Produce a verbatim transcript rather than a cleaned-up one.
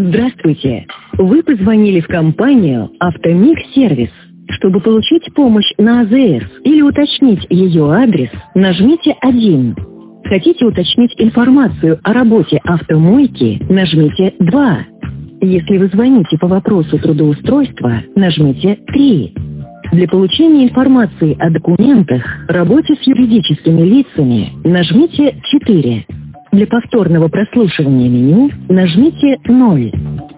Здравствуйте! Вы позвонили в компанию «Автомиг Сервис». Чтобы получить помощь на А Зэ Эс или уточнить ее адрес, нажмите один. Хотите уточнить информацию о работе автомойки, нажмите два. Если вы звоните по вопросу трудоустройства, нажмите три. Для получения информации о документах, работе с юридическими лицами, нажмите четыре. Для повторного прослушивания меню нажмите ноль.